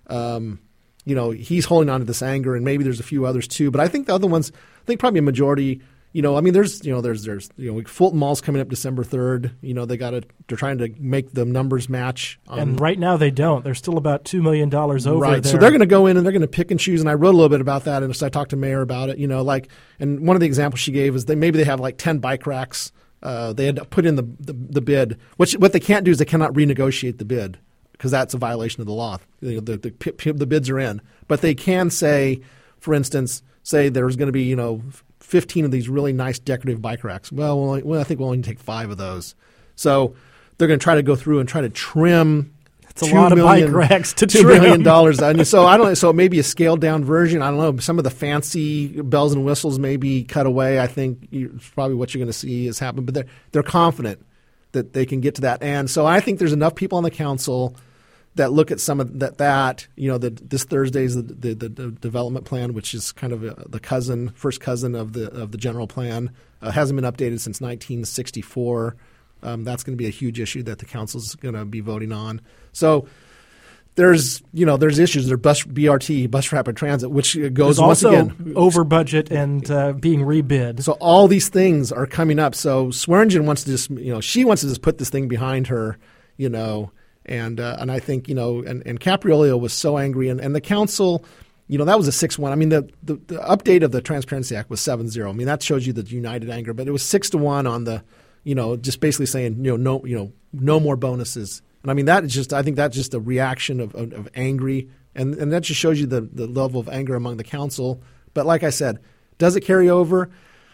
um, you know, he's holding on to this anger, and maybe there's a few others too. But I think the other ones, I think probably a majority. You know, I mean, there's, you know, there's, there's, you know, Fulton Mall's coming up December third. You know, they got to, they're trying to make the numbers match. Um, and right now they don't. They're still about two million dollars over right. there. So they're going to go in and they're going to pick and choose. And I wrote a little bit about that. And so I talked to Mayor about it, you know, like, and one of the examples she gave is they, maybe they have like ten bike racks. Uh, they had to put in the, the, the bid. Which, what they can't do is they cannot renegotiate the bid because that's a violation of the law. You know, the, the, the bids are in. But they can say, for instance, say there's going to be, you know, fifteen of these really nice decorative bike racks. Well, we'll, only, well I think we'll only take five of those. So they're going to try to go through and try to trim. It's a lot million, of bike racks to two trim. Two million dollars. I mean, so I don't know. So maybe a scaled down version. I don't know. Some of the fancy bells and whistles may be cut away. I think it's probably what you're going to see is happen. But they're they're confident that they can get to that. And so I think there's enough people on the council that look at some of that, that you know, the, this Thursday's the, the, the, the development plan, which is kind of a, the cousin, first cousin of the of the general plan, uh, hasn't been updated since nineteen sixty-four. Um, that's going to be a huge issue that the council's going to be voting on. So there's, you know, there's issues. There's bus B R T, bus rapid transit, which goes there's once also again over budget and uh, being rebid. So all these things are coming up. So Swearingen wants to just, you know, she wants to just put this thing behind her, you know. And uh, and I think, you know, and, and Capriolio was so angry. And, and the council, you know, that was a six one. I mean, the, the, the update of the Transparency Act was seven zero. I mean, that shows you the united anger. But it was six to one on the, you know, just basically saying, you know, no, you know, no more bonuses. And I mean, that is just, I think that's just a reaction of, of, of angry. And, and that just shows you the, the level of anger among the council. But like I said, does it carry over?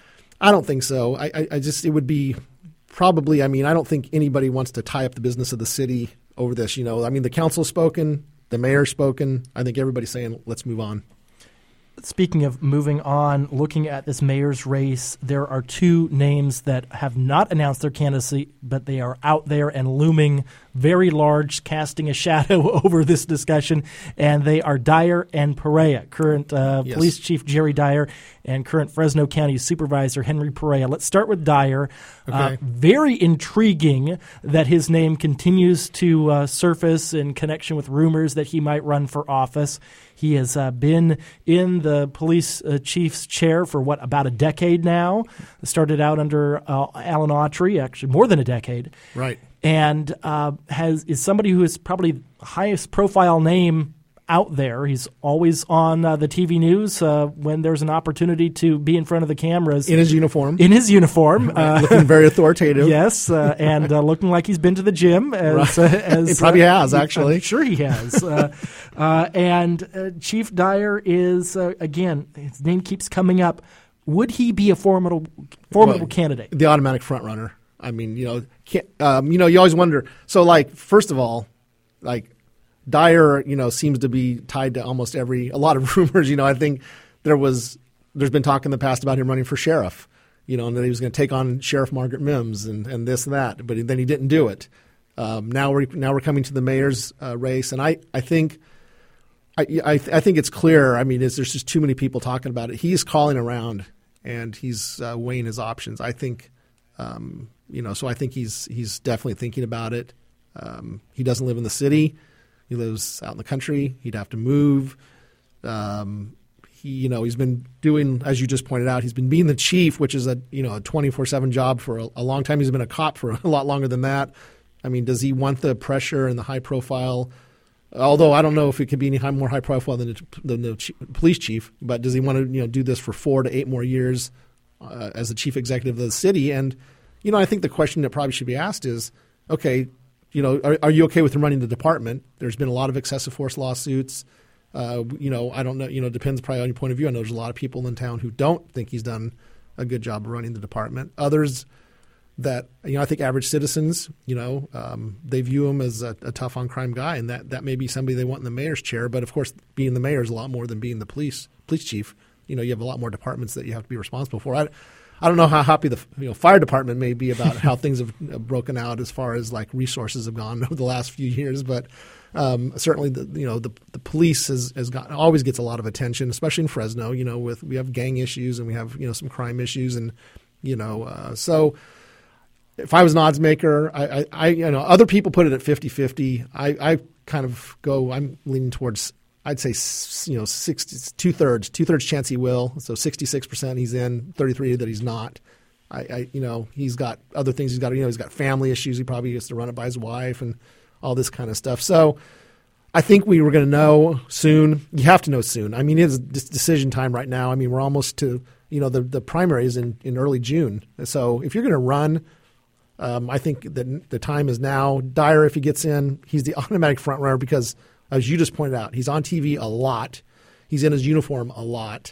I don't think so. I, I, I just, it would be probably, I mean, I don't think anybody wants to tie up the business of the city over this. You know, I mean, the council's spoken, the mayor's spoken. I think everybody's saying, let's move on. Speaking of moving on, looking at this mayor's race, there are two names that have not announced their candidacy, but they are out there and looming very large, casting a shadow over this discussion, and they are Dyer and Perea, current uh, yes. Police Chief Jerry Dyer and current Fresno County Supervisor Henry Perea. Let's start with Dyer. Okay. Uh, very intriguing that his name continues to uh, surface in connection with rumors that he might run for office. He has uh, been in the police uh, chief's chair for, what, about a decade now. Started out under uh, Alan Autry, actually more than a decade. Right. And uh, has is somebody who is probably the highest profile name out there. He's always on uh, the T V news uh, when there's an opportunity to be in front of the cameras. In his uniform. In his uniform. Right. Uh, looking very authoritative. Yes, uh, and uh, looking like he's been to the gym. As, right. uh, as, he probably uh, has, actually. I'm sure he has. uh, uh, and uh, Chief Dyer is, uh, again, his name keeps coming up. Would he be a formidable, formidable well, candidate? The automatic front runner. I mean, you know, can't, um, you know, you always wonder. So, like, first of all, like, Dyer, you know, seems to be tied to almost every, a lot of rumors. You know, I think there was, there's been talk in the past about him running for sheriff, you know, and that he was going to take on Sheriff Margaret Mims and, and this and that, but then he didn't do it. Um, now we're now we're coming to the mayor's uh, race, and I, I think, I, I I think it's clear. I mean, it's, there's just too many people talking about it. He's calling around and he's uh, weighing his options. I think, um, you know, so I think he's he's definitely thinking about it. Um, he doesn't live in the city. He lives out in the country. He'd have to move. Um, he, you know, he's been doing, as you just pointed out, he's been being the chief, which is a, you know, a twenty-four seven job for a, a long time. He's been a cop for a lot longer than that. I mean, does he want the pressure and the high profile? Although I don't know if it could be any high, more high profile than the, than the chief, police chief, but does he want to, you know, do this for four to eight more years uh, as the chief executive of the city? And, you know, I think the question that probably should be asked is, okay, you know, are, are you okay with him running the department? There's been a lot of excessive force lawsuits. Uh, you know, I don't know. You know, it depends probably on your point of view. I know there's a lot of people in town who don't think he's done a good job of running the department. Others that, you know, I think average citizens, you know, um, they view him as a, a tough on crime guy, and that, that may be somebody they want in the mayor's chair. But of course, being the mayor is a lot more than being the police police chief. You know, you have a lot more departments that you have to be responsible for. I, I don't know how happy the you know fire department may be about how things have broken out as far as like resources have gone over the last few years, but um, certainly the you know the the police has has got always gets a lot of attention, especially in Fresno. You know, with we have gang issues and we have you know some crime issues, and you know uh, so if I was an odds maker, I, I, I you know other people put it at fifty-fifty. I, I kind of go I'm leaning towards. I'd say, you know, sixty, two-thirds, two-thirds chance he will. So sixty-six percent he's in, thirty-three that he's not. I, I, you know, he's got other things. He's got, you know, he's got family issues. He probably gets to run it by his wife and all this kind of stuff. So I think we were going to know soon. You have to know soon. I mean, it's decision time right now. I mean, we're almost to, you know, the, the primary is in, in early June. So if you're going to run, um, I think that the time is now. Dyer, if he gets in, he's the automatic front runner because – as you just pointed out, he's on T V a lot. He's in his uniform a lot.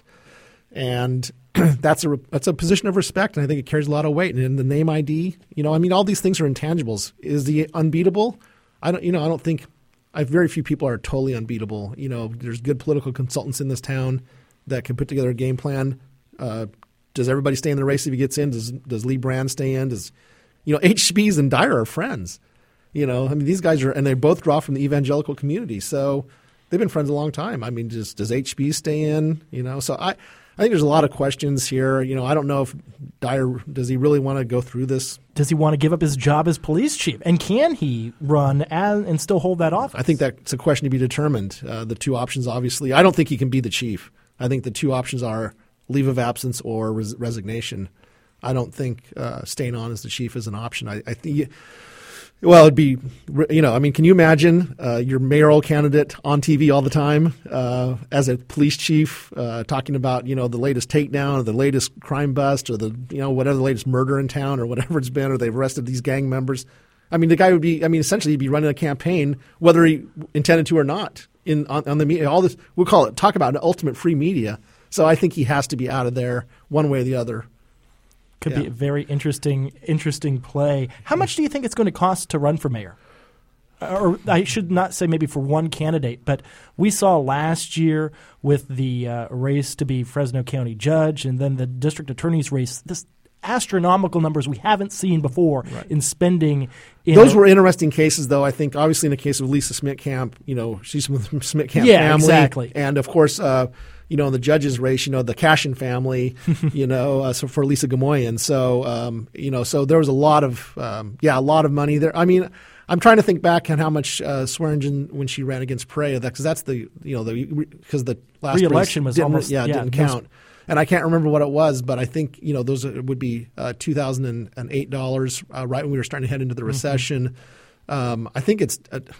And that's a that's a position of respect, and I think it carries a lot of weight. And in the name I D, you know, I mean, all these things are intangibles. Is he unbeatable? I don't, you know, I don't think I very few people are totally unbeatable. You know, there's good political consultants in this town that can put together a game plan. Uh, does everybody stay in the race if he gets in? Does does Lee Brand stay in? Does you know H B's and Dyer are friends? You know, I mean, these guys are, and they both draw from the evangelical community, so they've been friends a long time. I mean, does does H B stay in? You know, so I, I think there's a lot of questions here. You know, I don't know if Dyer does he really want to go through this? Does he want to give up his job as police chief, and can he run as, and still hold that office? I think that's a question to be determined. Uh, the two options, obviously, I don't think he can be the chief. I think the two options are leave of absence or res- resignation. I don't think uh, staying on as the chief is an option. I, I think. Well, it'd be, you know, I mean, can you imagine uh, your mayoral candidate on T V all the time uh, as a police chief uh, talking about, you know, the latest takedown or the latest crime bust or the, you know, whatever the latest murder in town or whatever it's been, or they've arrested these gang members. I mean, the guy would be, I mean, essentially he'd be running a campaign, whether he intended to or not, in on, on the media. All this, we'll call it, talk about an ultimate free media. So I think he has to be out of there one way or the other. Could yeah. be a very interesting, interesting play. How much do you think it's going to cost to run for mayor? Or I should not say maybe for one candidate, but we saw last year with the uh, race to be Fresno County judge and then the district attorney's race, this astronomical numbers we haven't seen before right. in spending. In Those a, were interesting cases, though. I think obviously in the case of Lisa Schmidt-Camp, you know, she's from the Schmidt-Camp yeah, family. exactly. And, of course, uh, you know, in the judges' race, you know, the Cashin family, you know, uh, so for Lisa Gamoyan. So, um, you know, so there was a lot of, um, yeah, a lot of money there. I mean, I'm trying to think back on how much uh, Swearingen when she ran against Perea, because that's the, you know, the because the last re-election race was almost yeah, yeah, didn't count. And I can't remember what it was, but I think, you know, those would be uh, two thousand eight dollars uh, right when we were starting to head into the recession. Mm-hmm. Um, I think it's, uh,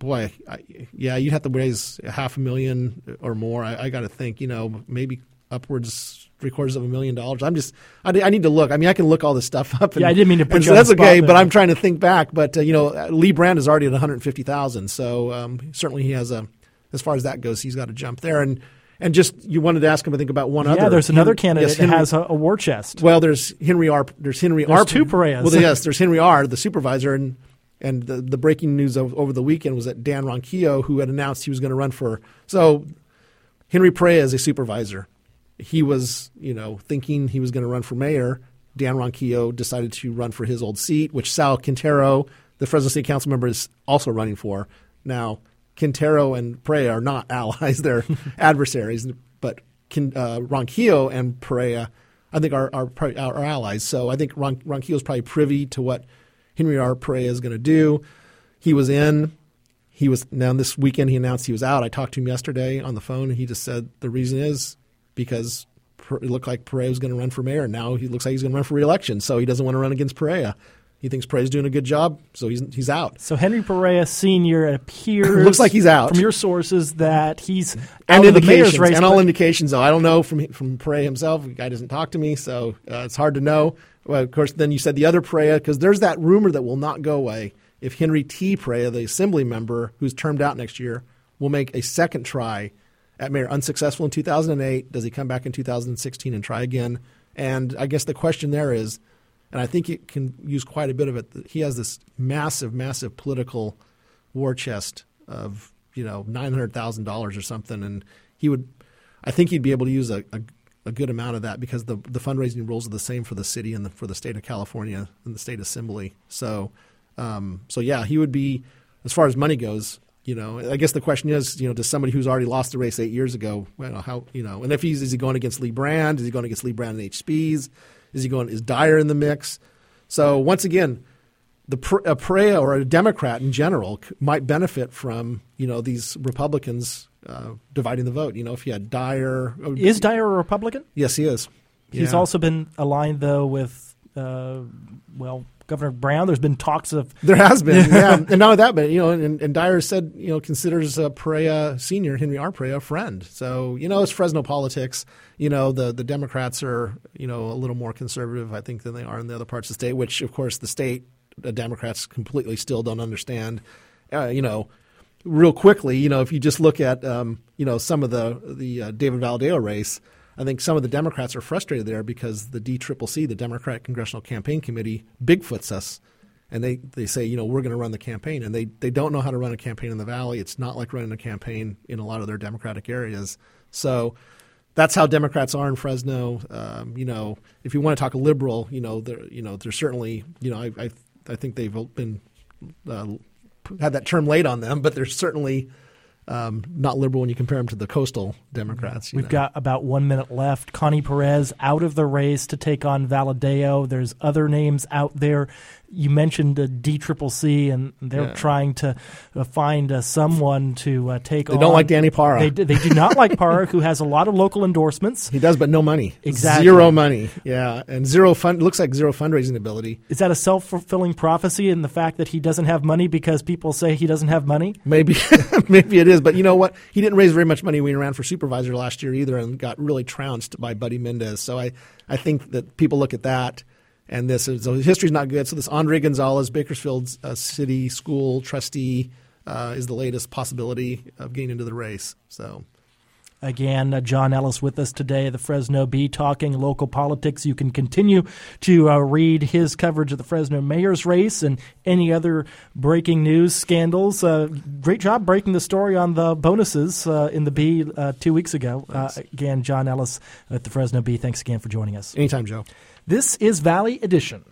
boy, I, yeah, you'd have to raise a half a million or more. I, I got to think, you know, maybe upwards three quarters of a million dollars. I'm just, I, I need to look. I mean, I can look all this stuff up. And, yeah, I didn't mean to put you so on that's the spot okay, there. but I'm trying to think back. But uh, you know, Lee Brand is already at one hundred fifty thousand, so um, certainly he has a. As far as that goes, he's got to jump there. And and just you wanted to ask him, I think, about one yeah, other. Yeah, there's another Henry, candidate yes, Henry, that has a, a war chest. Well, there's Henry R. There's Henry there's R. two Pereas. Well, yes, there's Henry R., the supervisor, and and the, the breaking news of, over the weekend was that Dan Ronquillo, who had announced he was going to run for. So Henry Perea is a supervisor. He was, you know, thinking he was going to run for mayor. Dan Ronquillo decided to run for his old seat, which Sal Quintero, the Fresno State Council member, is also running for. Now, Quintero and Perea are not allies; they're adversaries. But uh, Ronquillo and Perea, I think, are, are are allies. So I think Ron, Ronquillo is probably privy to what Henry R. Perea is going to do. He was in. He was now this weekend. He announced he was out. I talked to him yesterday on the phone, and he just said the reason is because it looked like Perea was going to run for mayor, and now he looks like he's going to run for re-election. So he doesn't want to run against Perea. He thinks Perea's doing a good job, so he's he's out. So Henry Perea Senior it appears looks like he's out from your sources that he's and out of the mayor's indications race. And all indications, though I don't know from from Perea himself. The guy doesn't talk to me, so uh, it's hard to know. Well, of course, then you said the other Perea, because there's that rumor that will not go away. If Henry T. Perea, the assembly member who's termed out next year, will make a second try at mayor, unsuccessful in two thousand eight, does he come back in two thousand sixteen and try again? And I guess the question there is, and I think it can use quite a bit of it. He has this massive, massive political war chest of, you know, nine hundred thousand dollars or something. And he would, I think he'd be able to use a, a, a good amount of that because the, the fundraising rules are the same for the city and the, for the state of California and the state assembly. So, um, so yeah, he would be, as far as money goes, you know, I guess the question is, you know, does somebody who's already lost the race eight years ago, well, how, you know, and if he's, is he going against Lee Brand? Is he going against Lee Brand and H. Spies? Is he going? Is Dyer in the mix? So once again, the a Perea or a Democrat in general might benefit from, you know, these Republicans uh, dividing the vote. You know, if you had Dyer, is Dyer a Republican? Yes, he is. He's yeah. also been aligned though with, uh, well, Governor Brown. There's been talks of there has been, yeah, and not only that, but you know, and, and Dyer said, you know, considers uh, Perea Senior, Henry R. Perea, a friend. So you know, it's Fresno politics. You know, the the Democrats are, you know, a little more conservative, I think, than they are in the other parts of the state. Which, of course, the state the Democrats completely still don't understand. Uh, you know, real quickly, you know, if you just look at, um, you know, some of the the uh, David Valadao race. I think some of the Democrats are frustrated there because the D C C C, the Democratic Congressional Campaign Committee, Bigfoots us. And they, they say, you know, we're going to run the campaign. And they, they don't know how to run a campaign in the Valley. It's not like running a campaign in a lot of their Democratic areas. So that's how Democrats are in Fresno. Um, you know, if you want to talk liberal, you know, they're, you know, they're certainly, you know, I I, I think they've been uh, had that term laid on them, but they're certainly Um, not liberal when you compare them to the coastal Democrats. You We've know. got about one minute left. Connie Perez out of the race to take on Valadao. There's other names out there. You mentioned uh, D C C C, and they're Yeah. trying to uh, find uh, someone to uh, take They on. don't like Danny Parra. They, they do not like Parra, who has a lot of local endorsements. He does, but no money. Exactly. Zero money. Yeah, and zero fund. Looks like zero fundraising ability. Is that a self-fulfilling prophecy in the fact that he doesn't have money because people say he doesn't have money? Maybe, maybe it is. But you know what? He didn't raise very much money when he ran for supervisor last year either, and got really trounced by Buddy Mendez. So I, I think that people look at that. And this is, so history's not good. So this Andre Gonzalez, Bakersfield uh, City School trustee, uh, is the latest possibility of getting into the race. So, again, uh, John Ellis with us today, the Fresno Bee, talking local politics. You can continue to uh, read his coverage of the Fresno mayor's race and any other breaking news scandals. Uh, great job breaking the story on the bonuses uh, in the Bee uh, two weeks ago. Uh, again, John Ellis at the Fresno Bee. Thanks again for joining us. Anytime, Joe. This is Valley Edition.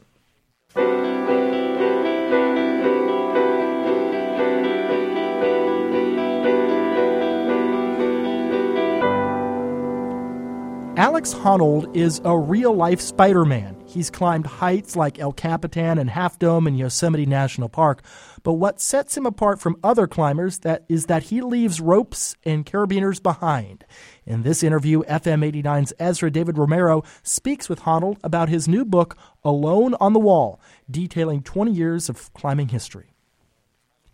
Alex Honnold is a real-life Spider-Man. He's climbed heights like El Capitan and Half Dome in Yosemite National Park. But what sets him apart from other climbers that is that he leaves ropes and carabiners behind. In this interview, F M eighty-nine's Ezra David Romero speaks with Honnold about his new book, Alone on the Wall, detailing twenty years of climbing history.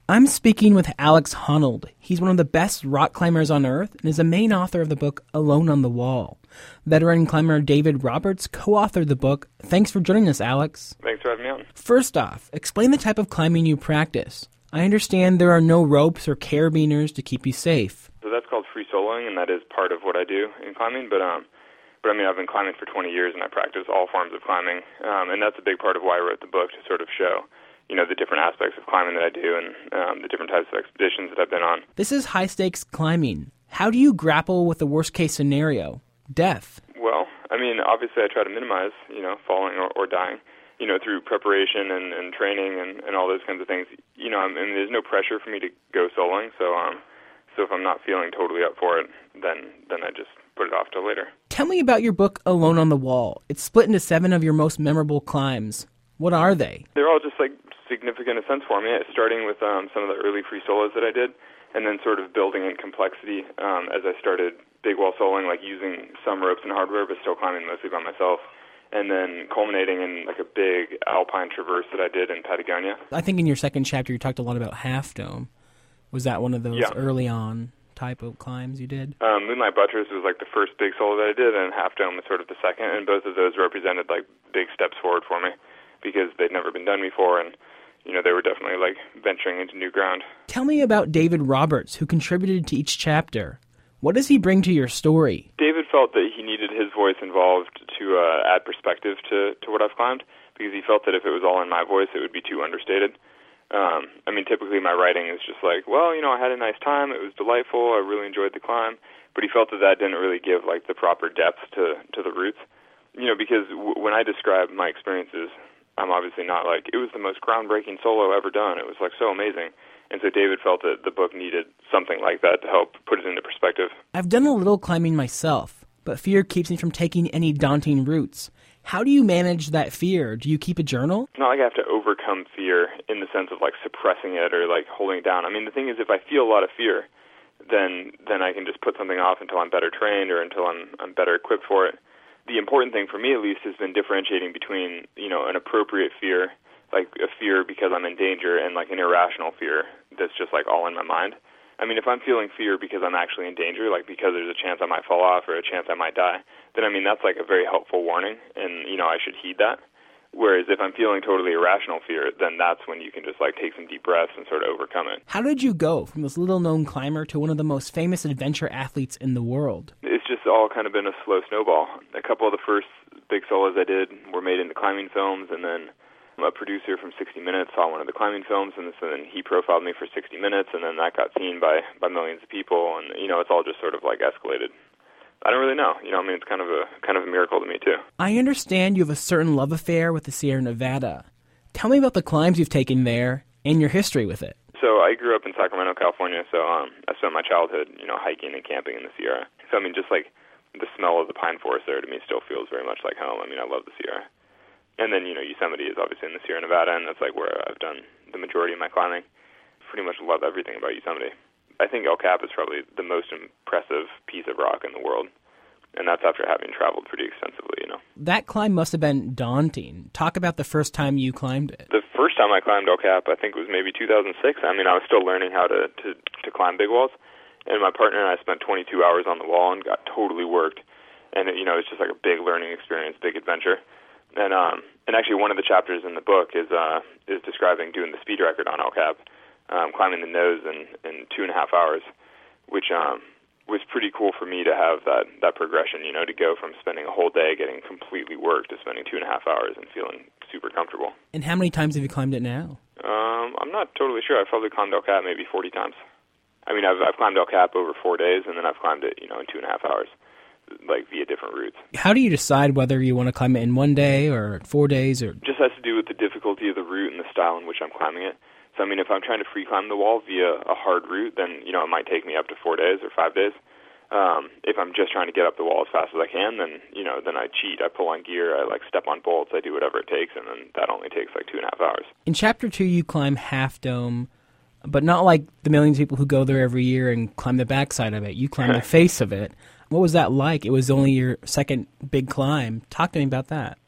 I'm speaking with Alex Honnold. He's one of the best rock climbers on Earth and is a main author of the book Alone on the Wall. Veteran climber David Roberts co-authored the book. Thanks for joining us, Alex. Thanks for having me on. First off, explain the type of climbing you practice. I understand there are no ropes or carabiners to keep you safe. So that's called free soloing, and that is part of what I do in climbing. But um, but I mean, I've been climbing for twenty years, and I practice all forms of climbing. Um, and that's a big part of why I wrote the book, to sort of show, you know, the different aspects of climbing that I do and um, the different types of expeditions that I've been on. This is high-stakes climbing. How do you grapple with the worst-case scenario, death? Well, I mean, obviously I try to minimize, you know, falling or, or dying, you know, through preparation and, and training and, and all those kinds of things. You know, I mean, there's no pressure for me to go soloing, so um, so if I'm not feeling totally up for it, then then I just put it off till later. Tell me about your book, Alone on the Wall. It's split into seven of your most memorable climbs. What are they? They're all just, like, significant in a sense for me, starting with um, some of the early free solos that I did, and then sort of building in complexity um, as I started big wall soloing, like using some ropes and hardware, but still climbing mostly by myself, and then culminating in like a big alpine traverse that I did in Patagonia. I think in your second chapter you talked a lot about Half Dome. Was that one of those yeah. early on type of climbs you did? Um, Moonlight Buttress was like the first big solo that I did, and Half Dome was sort of the second, and both of those represented like big steps forward for me because they'd never been done before, and you know, they were definitely like venturing into new ground. Tell me about David Roberts, who contributed to each chapter. What does he bring to your story? David felt that he needed his voice involved to uh, add perspective to, to what I've climbed, because he felt that if it was all in my voice, it would be too understated. Um, I mean, typically my writing is just like, well, you know, I had a nice time, it was delightful, I really enjoyed the climb, but he felt that that didn't really give like the proper depth to, to the routes. You know, because w- when I describe my experiences, I'm obviously not like, it was the most groundbreaking solo ever done, it was like so amazing. And so David felt that the book needed something like that to help put it into perspective. I've done a little climbing myself, but fear keeps me from taking any daunting routes. How do you manage that fear? Do you keep a journal? It's not like I have to overcome fear in the sense of like suppressing it or like holding it down. I mean, the thing is, if I feel a lot of fear, then then I can just put something off until I'm better trained or until I'm I'm better equipped for it. The important thing for me, at least, has been differentiating between, you know, an appropriate fear, like a fear because I'm in danger, and like an irrational fear that's just like all in my mind. I mean, if I'm feeling fear because I'm actually in danger, like because there's a chance I might fall off or a chance I might die, then I mean, that's like a very helpful warning, and, you know, I should heed that. Whereas if I'm feeling totally irrational fear, then that's when you can just like take some deep breaths and sort of overcome it. How did you go from this little-known climber to one of the most famous adventure athletes in the world? It's just all kind of been a slow snowball. A couple of the first big solos I did were made into climbing films, and then a producer from sixty minutes saw one of the climbing films, and then he profiled me for sixty minutes, and then that got seen by, by millions of people, and, you know, it's all just sort of like escalated. I don't really know. You know, I mean, it's kind of a kind of a miracle to me, too. I understand you have a certain love affair with the Sierra Nevada. Tell me about the climbs you've taken there and your history with it. So I grew up in Sacramento, California, so um, I spent my childhood, you know, hiking and camping in the Sierra. So, I mean, just like the smell of the pine forest there to me still feels very much like home. I mean, I love the Sierra. And then, you know, Yosemite is obviously in the Sierra Nevada, and that's like where I've done the majority of my climbing. Pretty much love everything about Yosemite. I think El Cap is probably the most impressive piece of rock in the world, and that's after having traveled pretty extensively, you know. That climb must have been daunting. Talk about the first time you climbed it. The first time I climbed El Cap, I think it was maybe two thousand six. I mean, I was still learning how to, to, to climb big walls, and my partner and I spent twenty-two hours on the wall and got totally worked. And, it, you know, it's just like a big learning experience, big adventure. And um, and actually one of the chapters in the book is uh, is describing doing the speed record on El Cap, um, climbing the nose in, in two and a half hours, which um, was pretty cool for me to have that, that progression, you know, to go from spending a whole day getting completely worked to spending two and a half hours and feeling super comfortable. And how many times have you climbed it now? Um, I'm not totally sure. I've probably climbed El Cap maybe forty times. I mean, I've, I've climbed El Cap over four days, and then I've climbed it, you know, in two and a half hours. Like via different routes. How do you decide whether you want to climb it in one day or four days? Or just has to do with the difficulty of the route and the style in which I'm climbing it. So, I mean, if I'm trying to free climb the wall via a hard route, then, you know, it might take me up to four days or five days. Um, if I'm just trying to get up the wall as fast as I can, then, you know, then I cheat. I pull on gear, I, like, step on bolts, I do whatever it takes, and then that only takes, like, two and a half hours. In Chapter two, you climb Half Dome, but not like the millions of people who go there every year and climb the backside of it. You climb the face of it. What was that like? It was only your second big climb. Talk to me about that.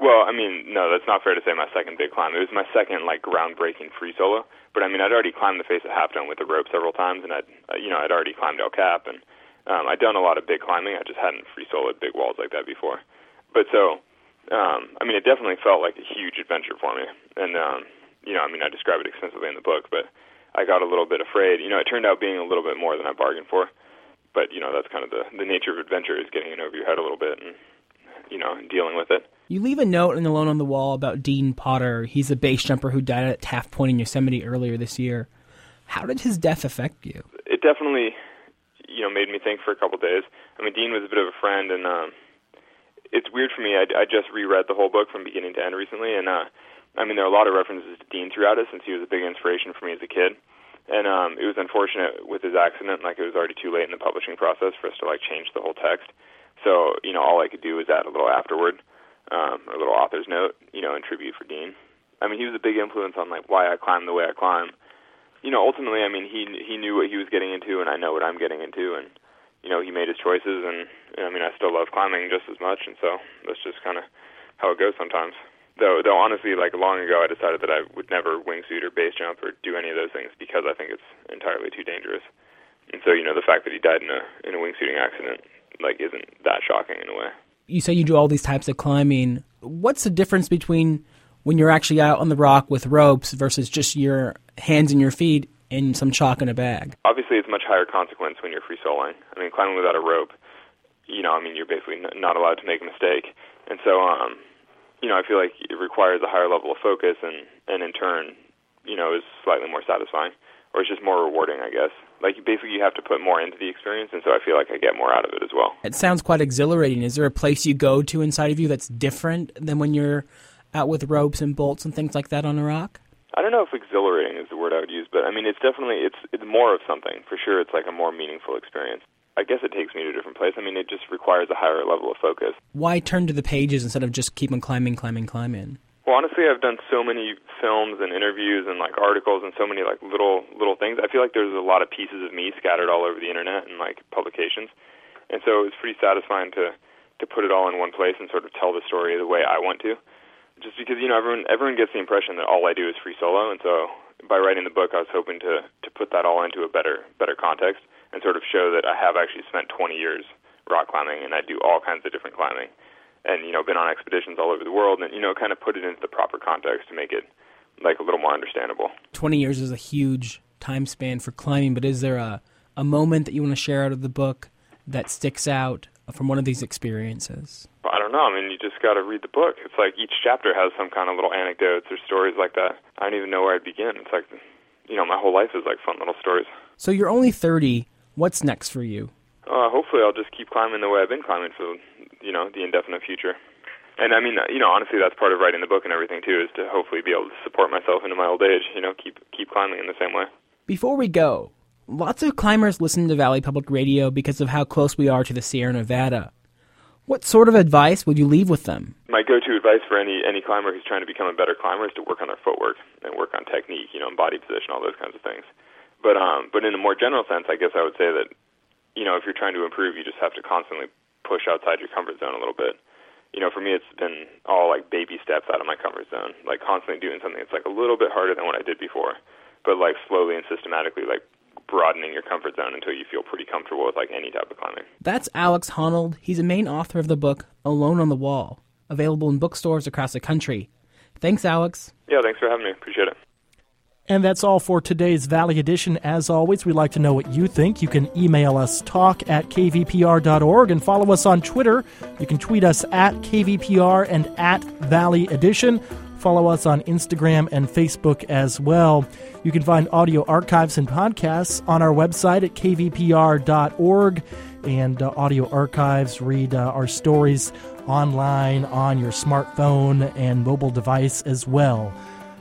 Well, I mean, no, that's not fair to say my second big climb. It was my second, like, groundbreaking free solo. But, I mean, I'd already climbed the face of Half Dome with a rope several times, and I'd, uh, you know, I'd already climbed El Cap, and um, I'd done a lot of big climbing. I just hadn't free soloed big walls like that before. But so, um, I mean, it definitely felt like a huge adventure for me. And, um, you know, I mean, I describe it extensively in the book, but I got a little bit afraid. You know, it turned out being a little bit more than I bargained for. But, you know, that's kind of the, the nature of adventure, is getting in over your head a little bit and, you know, dealing with it. You leave a note in Alone on the Wall about Dean Potter. He's a base jumper who died at Taft Point in Yosemite earlier this year. How did his death affect you? It definitely, you know, made me think for a couple of days. I mean, Dean was a bit of a friend, and um, it's weird for me. I, I just reread the whole book from beginning to end recently, and uh, I mean, there are a lot of references to Dean throughout it, since he was a big inspiration for me as a kid. And um, it was unfortunate with his accident, like it was already too late in the publishing process for us to, like, change the whole text. So, you know, all I could do was add a little afterword. Um, or a little author's note, you know, in tribute for Dean. I mean, he was a big influence on, like, why I climb the way I climb. You know, ultimately, I mean, he he knew what he was getting into, and I know what I'm getting into, and, you know, he made his choices, and, I mean, I still love climbing just as much, and so that's just kind of how it goes sometimes. Though, though, honestly, like, long ago, I decided that I would never wingsuit or base jump or do any of those things because I think it's entirely too dangerous. And so, you know, the fact that he died in a in a wingsuiting accident, like, isn't that shocking in a way. You say you do all these types of climbing. What's the difference between when you're actually out on the rock with ropes versus just your hands and your feet and some chalk in a bag? Obviously, it's much higher consequence when you're free soloing. I mean, climbing without a rope, you know, I mean, you're basically n- not allowed to make a mistake. And so, um, you know, I feel like it requires a higher level of focus and, and in turn, you know, is slightly more satisfying. Or it's just more rewarding, I guess. Like, basically, you have to put more into the experience, and so I feel like I get more out of it as well. It sounds quite exhilarating. Is there a place you go to inside of you that's different than when you're out with ropes and bolts and things like that on a rock? I don't know if exhilarating is the word I would use, but, I mean, it's definitely, it's it's more of something. For sure, it's like a more meaningful experience. I guess it takes me to a different place. I mean, it just requires a higher level of focus. Why turn to the pages instead of just keep on climbing, climbing, climbing? Well, honestly, I've done so many films and interviews and, like, articles and so many, like, little little things. I feel like there's a lot of pieces of me scattered all over the internet and, like, publications. And so it was pretty satisfying to, to put it all in one place and sort of tell the story the way I want to. Just because, you know, everyone everyone gets the impression that all I do is free solo. And so by writing the book, I was hoping to, to put that all into a better better context and sort of show that I have actually spent twenty years rock climbing and I do all kinds of different climbing. And, you know, been on expeditions all over the world and, you know, kind of put it into the proper context to make it, like, a little more understandable. twenty years is a huge time span for climbing, but is there a, a moment that you want to share out of the book that sticks out from one of these experiences? I don't know. I mean, you just got to read the book. It's like each chapter has some kind of little anecdotes or stories like that. I don't even know where I'd begin. It's like, you know, my whole life is like fun little stories. So you're only thirty. What's next for you? Uh, hopefully I'll just keep climbing the way I've been climbing for, you know, the indefinite future. And I mean, you know, honestly, that's part of writing the book and everything, too, is to hopefully be able to support myself into my old age, you know, keep keep climbing in the same way. Before we go, lots of climbers listen to Valley Public Radio because of how close we are to the Sierra Nevada. What sort of advice would you leave with them? My go-to advice for any, any climber who's trying to become a better climber is to work on their footwork and work on technique, you know, and body position, all those kinds of things. But um, but in a more general sense, I guess I would say that, you know, if you're trying to improve, you just have to constantly push outside your comfort zone a little bit. You know, for me, it's been all, like, baby steps out of my comfort zone, like constantly doing something that's, like, a little bit harder than what I did before, but, like, slowly and systematically, like, broadening your comfort zone until you feel pretty comfortable with, like, any type of climbing. That's Alex Honnold. He's a main author of the book Alone on the Wall, available in bookstores across the country. Thanks, Alex. Yeah, thanks for having me. Appreciate it. And that's all for today's Valley Edition. As always, we'd like to know what you think. You can email us, talk at k v p r dot org, and follow us on Twitter. You can tweet us at K V P R and at Valley Edition. Follow us on Instagram and Facebook as well. You can find audio archives and podcasts on our website at k v p r dot org. And uh, audio archives, read uh, our stories online on your smartphone and mobile device as well.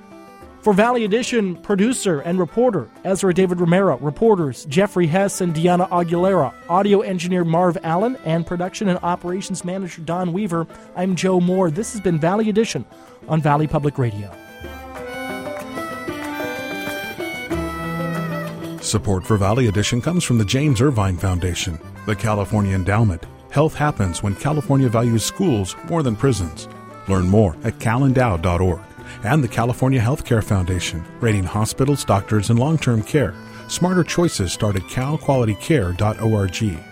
For Valley Edition, producer and reporter Ezra David Romero, reporters Jeffrey Hess and Deanna Aguilera, audio engineer Marv Allen, and production and operations manager Don Weaver, I'm Joe Moore. This has been Valley Edition on Valley Public Radio. Support for Valley Edition comes from the James Irvine Foundation, the California Endowment. Health happens when California values schools more than prisons. Learn more at cal and dow dot org. And the California Healthcare Foundation, rating hospitals, doctors, and long-term care. Smarter choices start at cal quality care dot org.